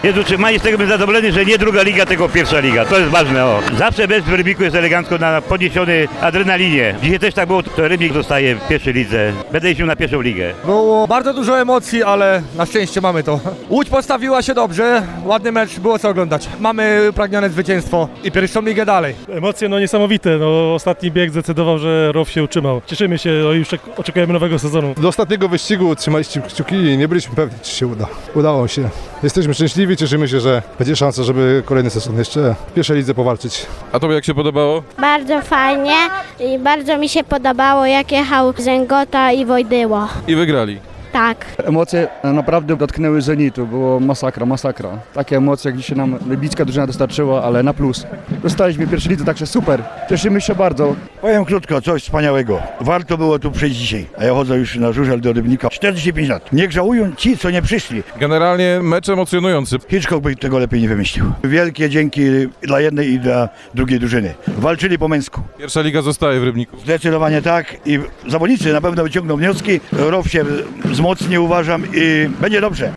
Jest utrzymanie, z tego bym zadowolony, że nie druga liga, tylko pierwsza liga. To jest ważne. O. Zawsze bez w Rybniku jest elegancko na podniesionej adrenalinie. Dzisiaj też tak było, to Rybnik zostaje w pierwszej lidze. Będę jeździł na pierwszą ligę. Było bardzo dużo emocji, ale na szczęście mamy to. Łódź postawiła się dobrze, ładny mecz, było co oglądać. Mamy upragnione zwycięstwo i pierwszą ligę dalej. Emocje niesamowite, ostatni bieg zdecydował, że ROW się utrzymał. Cieszymy się, już oczekujemy nowego sezonu. Do ostatniego wyścigu trzymaliśmy kciuki i nie byliśmy pewni, czy się uda. Udało się. Jesteśmy szczęśliwi, cieszymy się, że będzie szansa, żeby kolejny sezon jeszcze w pierwszej lidze powalczyć. A tobie jak się podobało? Bardzo fajnie i bardzo mi się podobało, jak jechał Zęgota i Wojdyło. I wygrali. Tak. Emocje naprawdę dotknęły zenitu, było masakra. Takie emocje, jak dzisiaj nam rybnicka drużyna dostarczyła, ale na plus. Dostaliśmy pierwszy lidze, także super. Cieszymy się bardzo. Powiem krótko, coś wspaniałego. Warto było tu przyjść dzisiaj, a ja chodzę już na żużel do Rybnika 45 lat. Niech żałują ci, co nie przyszli. Generalnie mecz emocjonujący. Hitchcock by tego lepiej nie wymyślił. Wielkie dzięki dla jednej i dla drugiej drużyny. Walczyli po męsku. Pierwsza liga zostaje w Rybniku. Zdecydowanie tak i zawodnicy na pewno wyciągną wnioski. ROW się wzmocni, uważam, i będzie dobrze.